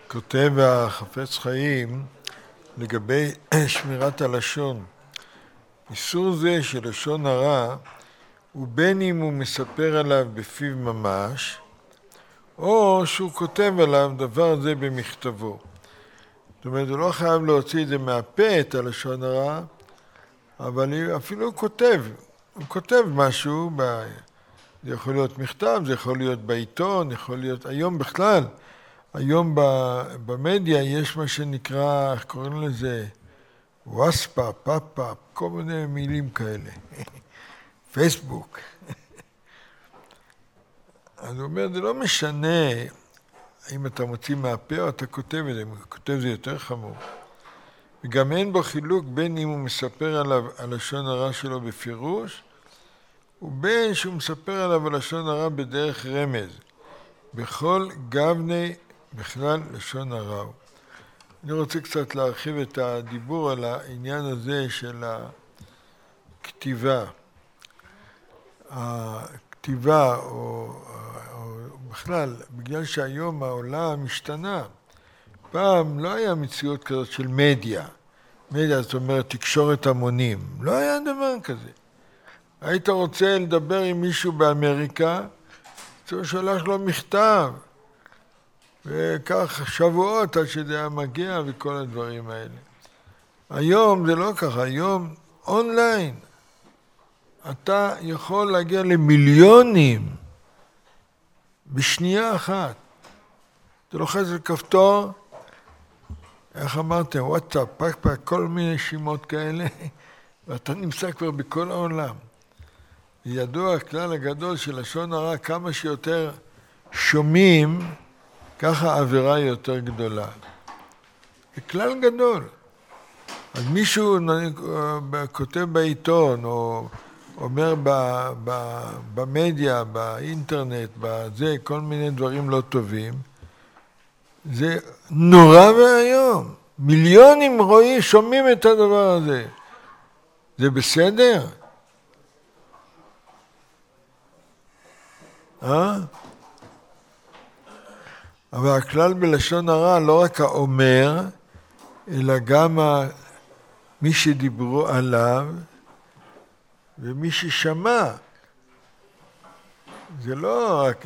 כותב החפץ חיים לגבי שמירת הלשון. איסור זה של לשון הרע הוא בין אם הוא מספר עליו בפיו ממש, או שהוא כותב עליו דבר זה במכתבו. זאת אומרת, הוא לא חייב להוציא את זה מהפה, את הלשון הרע, אבל אפילו הוא כותב משהו, זה יכול להיות מכתב, זה יכול להיות בעיתון, יכול להיות, היום בכלל, היום במדיה יש מה שנקרא, איך קוראים לזה? ווספה, פאפה, כל מיני מילים כאלה. פייסבוק. אז הוא אומר, זה לא משנה אם אתה מוציא מהפה או אתה כותב את זה, אם אתה כותב זה יותר חמור. וגם אין בו חילוק בין אם הוא מספר עליו על לשון הרע שלו בפירוש, ובין שהוא מספר עליו על לשון הרע בדרך רמז. בכל גבני בכלל לשון הרע. אני רוצה קצת להרחיב את הדיבור על העניין הזה של הכתיבה. הכתיבה או בכלל, בגלל שהיום העולם משתנה, פעם לא היה מציאות כזאת של מדיה. מדיה זאת אומרת תקשורת המונים. לא היה דבר כזה. היית רוצה לדבר עם מישהו באמריקה, הוא שולח לו מכתב. וכך שבועות עד שזה היה מגיע וכל הדברים האלה. היום זה לא ככה, היום אונליין. אתה יכול להגיע למיליונים בשנייה אחת. אתה לוחץ על כפתור, איך אמרתם, וואטסאפ, פק, כל מיני שמות כאלה, ואתה נמצא כבר בכל העולם. ידוע הכלל הגדול של לשון הרע, כמה שיותר שומעים, ככה העבירה היא יותר גדולה. זה כלל גדול. אז מישהו כותב בעיתון, או אומר במדיה, באינטרנט, בזה, כל מיני דברים לא טובים, זה נורא והיום. מיליונים שומעים את הדבר הזה. זה בסדר? אבל הכלל בלשון הרע לא רק האומר, אלא גם מי שדיברו עליו ומי ששמע. זה לא רק...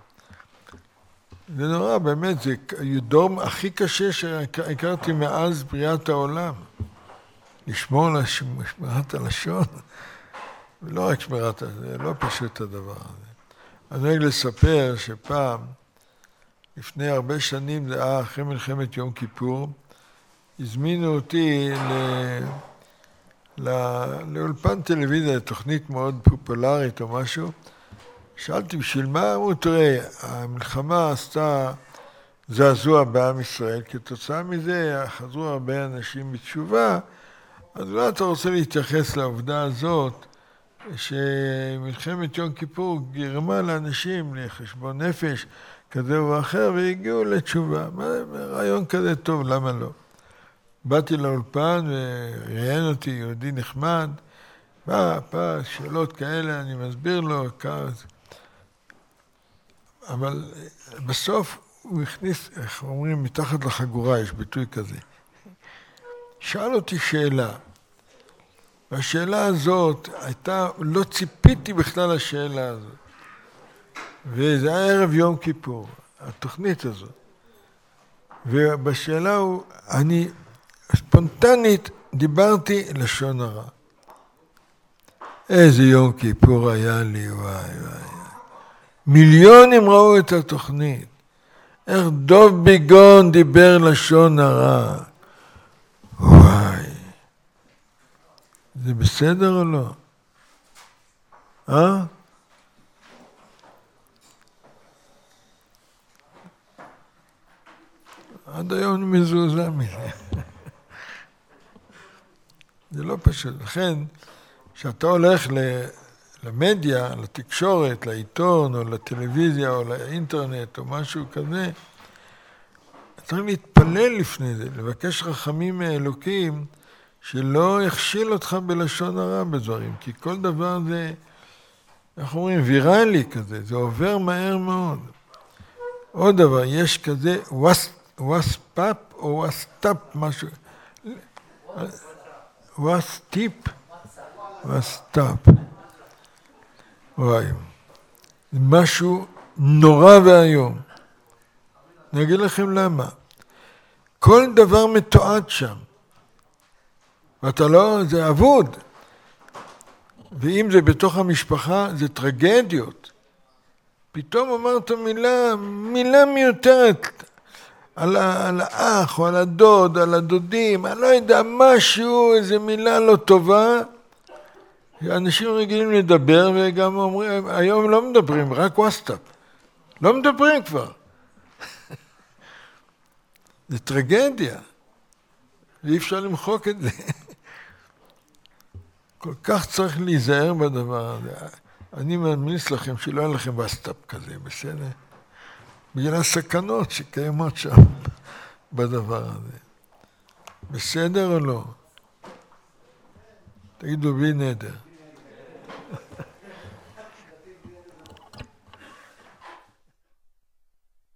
זה נורא, באמת, זה דור הכי קשה שהכרתי מאז בריאת העולם. לשמור על שמירת הלשון, ולא רק שמירת הלשון, זה לא פשוט הדבר הזה. אני רוצה לספר שפעם, לפני הרבה שנים, זה היה אחרי מלחמת יום כיפור, הזמינו אותי לאולפן טלוויזיה, תוכנית מאוד פופולרית או משהו. שאלתי בשביל מה? אמרו, תראה, המלחמה עשתה זעזוע בעם ישראל, כתוצאה מזה חזרו הרבה אנשים בתשובה, אז אולי אתה רוצה להתייחס לעובדה הזאת, שמלחמת יום כיפור גרמה לאנשים לחשבון נפש כזה או אחר, והגיעו לתשובה. רעיון כזה טוב, למה לא? באתי לאולפן וראיין אותי יהודי נחמד, שאלות כאלה, אני מסביר לו, אבל בסוף הוא הכניס, איך אומרים, מתחת לחגורה, יש ביטוי כזה. שאל אותי שאלה, והשאלה הזאת הייתה, לא ציפיתי בכלל לשאלה הזאת. וזה היה ערב יום כיפור, התוכנית הזאת. ובשאלה אני ספונטנית דיברתי לשון הרע. איזה יום כיפור היה לי, וואי. מיליונים ראו את התוכנית. איך דוב ביגון דיבר לשון הרע. וואי. זה בסדר או לא? עד היום אני מזועזע מזה. זה לא פשוט. לכן, כשאתה הולך למדיה, לתקשורת, לעיתון, או לטלוויזיה, או לאינטרנט, או משהו כזה, צריך להתפלל לפני זה, לבקש רחמים מאלוקים, שלא יכשיל אותך בלשון הרע בדברים, כי כל דבר זה, איך אומרים, ויראלי כזה, זה עובר מהר מאוד. עוד דבר, יש כזה ווספאפ או ווסטאפ, משהו. ווסטיפ? ווסטאפ. וואי. זה משהו נורא והיום. אני אגיד לכם למה. כל דבר מתועד שם. ואתה לא, זה אבוד. ואם זה בתוך המשפחה, זה טרגדיות. פתאום אמרת מילה מיותרת על האח או על הדוד, על הדודים, אני לא יודע, משהו, איזו מילה לא טובה. אנשים רגילים לדבר וגם אומרים, היום לא מדברים, רק וואטסאפ. לא מדברים כבר. זה טרגדיה. ואי אפשר למחוק את זה. כל כך צריך להיזהר בדבר הזה. אני ממליץ לכם שלא יהיה לכם וואטסאפ כזה, בסדר? בגלל הסכנות שקיימות שם בדבר הזה. בסדר או לא? תגידו בי נדר.